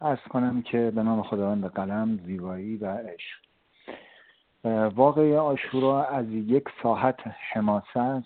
عرض کنم که به نام خداوند قلم، زیبایی و عشق. واقعه عاشورا از یک ساحت حماسه است،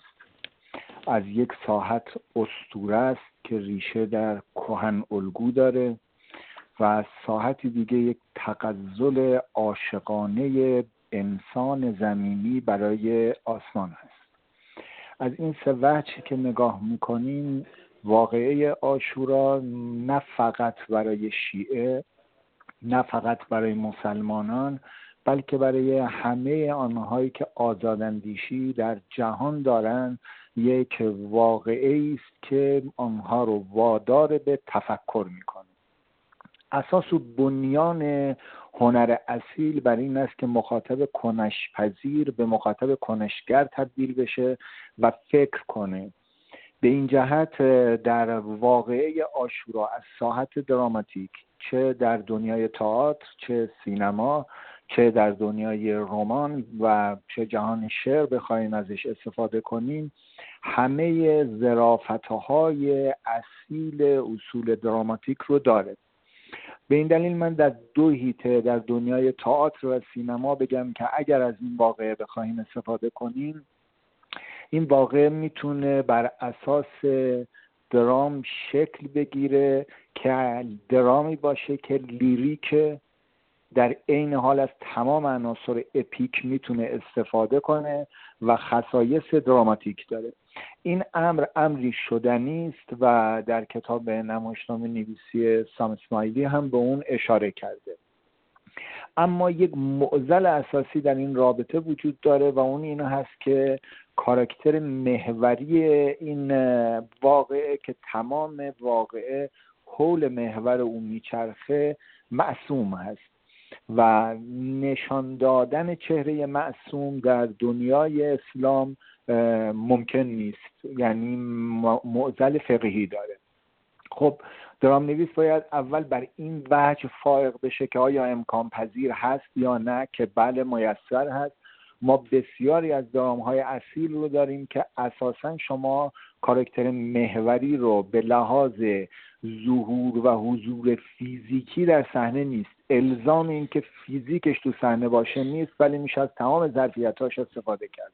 از یک ساحت اسطوره است که ریشه در کهن الگو داره و از ساحتی دیگه یک تغزل عاشقانه انسان زمینی برای آسمان هست. از این سه وجه که نگاه میکنین، واقعه عاشورا نه فقط برای شیعه، نه فقط برای مسلمانان، بلکه برای همه آنهایی که آزاداندیشی در جهان دارند یک واقعه است که آنها رو وادار به تفکر میکنه. اساس و بنیان هنر اصیل بر این است که مخاطب کنش‌پذیر به مخاطب کنشگر تبدیل بشه و فکر کنه. به این جهت در واقعه عاشورا از ساحت دراماتیک، چه در دنیای تئاتر، چه سینما، چه در دنیای رمان و چه جهان شعر بخوایم ازش استفاده کنیم، همه ظرافت‌های اصیل اصول دراماتیک رو داره. به این دلیل من در دو حیطه، در دنیای تئاتر و سینما، بگم که اگر از این واقعه بخوایم استفاده کنیم، این واقعه میتونه بر اساس درام شکل بگیره که درامی باشه که لیریک در عین حال از تمام عناصر اپیک میتونه استفاده کنه و خصایص دراماتیک داره. این امری شدنی است و در کتاب نمایشنامه نویسی سام اسماعیلی هم به اون اشاره کرده. اما یک معضل اساسی در این رابطه وجود داره و اون این هست که کاراکتر محوری این واقعه که تمام واقعه حول محور اون میچرخه معصوم هست و نشان دادن چهره معصوم در دنیای اسلام ممکن نیست، یعنی معضل فقهی داره. خب درام نویس باید اول بر این وجه فائق بشه که آیا امکان پذیر هست یا نه، که بله میسر هست. ما بسیاری از درام‌های اصیل رو داریم که اساساً شما کاراکتر محوری رو به لحاظ ظهور و حضور فیزیکی در صحنه نیست، الزام این که فیزیکش تو صحنه باشه نیست، ولی میشه از تمام ظرفیتاش استفاده کرد.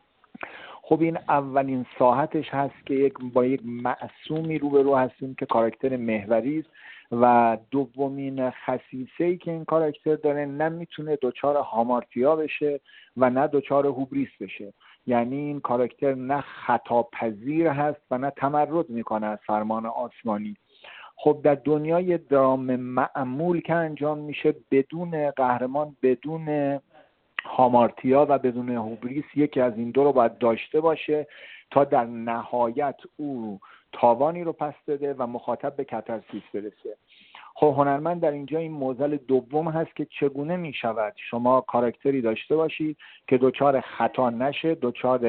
خب این اولین ساحتش هست که با یک معصومی روبرو هستیم که کاراکتر محوری است و دومین خصیصه‌ای که این کاراکتر داره، نه میتونه دچار هامارتیا بشه و نه دچار هوبریس بشه. یعنی این کاراکتر نه خطا پذیر هست و نه تمرد میکنه از فرمان آسمانی. خب در دنیای درام معمول که انجام میشه، بدون قهرمان، بدون هامارتیا و بدون هوبریس، یکی از این دو رو باید داشته باشه تا در نهایت او تاوانی رو پس بده و مخاطب به کاتارسیس برسه. خب هنرمند در اینجا این معضل دوم هست که چگونه می شود شما کاراکتری داشته باشی که دچار خطا نشه، دچار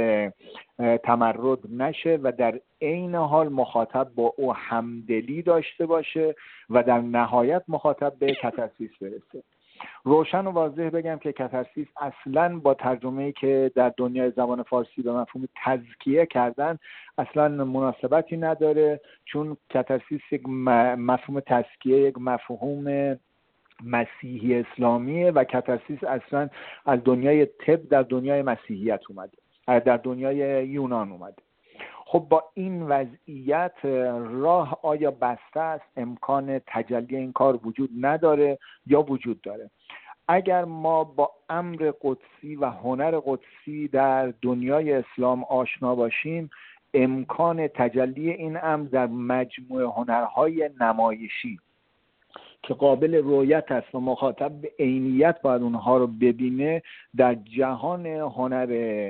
تمرد نشه و در عین حال مخاطب با او همدلی داشته باشه و در نهایت مخاطب به کاتارسیس برسه. روشن و واضح بگم که کاتارسیس اصلا با ترجمه‌ای که در دنیای زبان فارسی به مفهوم تزکیه کردن اصلا مناسبتی نداره، چون کاتارسیس یک مفهوم تزکیه یک مفهوم مسیحی اسلامیه و کاتارسیس اصلا از دنیای طب در دنیای مسیحیت اومده، در دنیای یونان اومده. خب با این وضعیت راه آیا بسته است؟ امکان تجلی این کار وجود نداره یا وجود داره؟ اگر ما با امر قدسی و هنر قدسی در دنیای اسلام آشنا باشیم، امکان تجلی این امر در مجموعه هنرهای نمایشی که قابل رؤیت است و مخاطب به عینیت باید اونها رو ببینه، در جهان هنر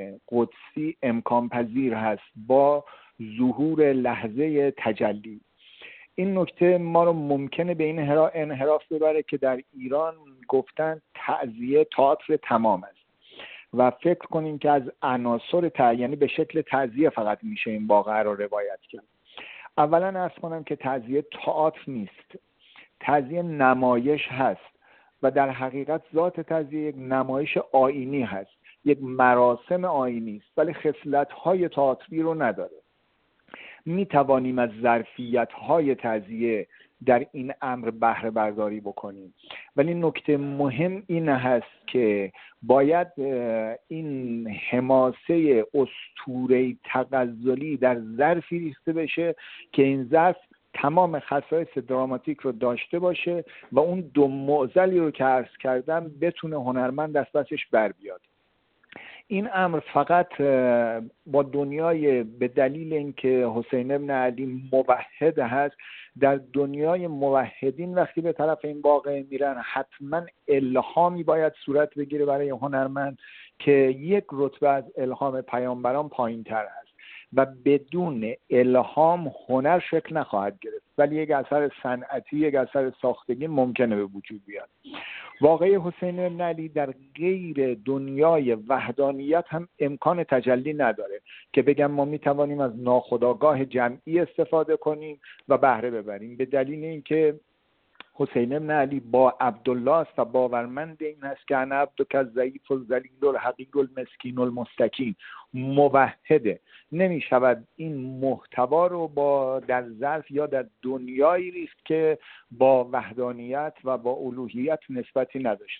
قدسی امکان پذیر هست با ظهور لحظه تجلی. این نکته ما رو ممکنه به این انحراف ببره که در ایران گفتن تعزیه تئاتر تمام است و فکر کنیم که از عناصر یعنی به شکل تعزیه فقط میشه این واقعه رو روایت کرد. اولا عرض کنم که تعزیه تئاتر نیست، تعزیه نمایش هست و در حقیقت ذات تعزیه یک نمایش آیینی هست، یک مراسم آیینی است، ولی خصلت‌های تئاتری رو نداره. می توانیم از ظرفیت‌های تعزیه در این امر بهره برداری بکنیم. ولی نکته مهم این هست که باید این حماسه اسطوره‌ای تغزلی در ظرفی ریخته بشه که این ظرف تمام خصایص دراماتیک رو داشته باشه و اون دو معضلی رو که عرض کردم بتونه هنرمند از پسش بر بیاد. این امر فقط با دنیای، به دلیل اینکه حسین ابن علی موحد هست، در دنیای موحدین وقتی به طرف این واقعه میرن حتما الهامی باید صورت بگیره برای هنرمند که یک رتبه از الهام پیامبران پایین تر هست و بدون الهام هنر شکل نخواهد گرفت، ولی یک اثر صنعتی، یک اثر ساختگی ممکنه به وجود بیاد. واقعه حسین بن علی در غیر دنیای وحدانیت هم امکان تجلی نداره که بگم ما میتوانیم از ناخودآگاه جمعی استفاده کنیم و بهره ببریم، به دلیل اینکه حسین بن علی با عبدالله است و باورمند این است که انا عبدک الضعیف الذلیل الحقیر المسکین المستکین، موحده. نمی شود این محتوا رو با در ظرف یا در دنیایی ریخت که با وحدانیت و با الوهیت نسبتی نداشته.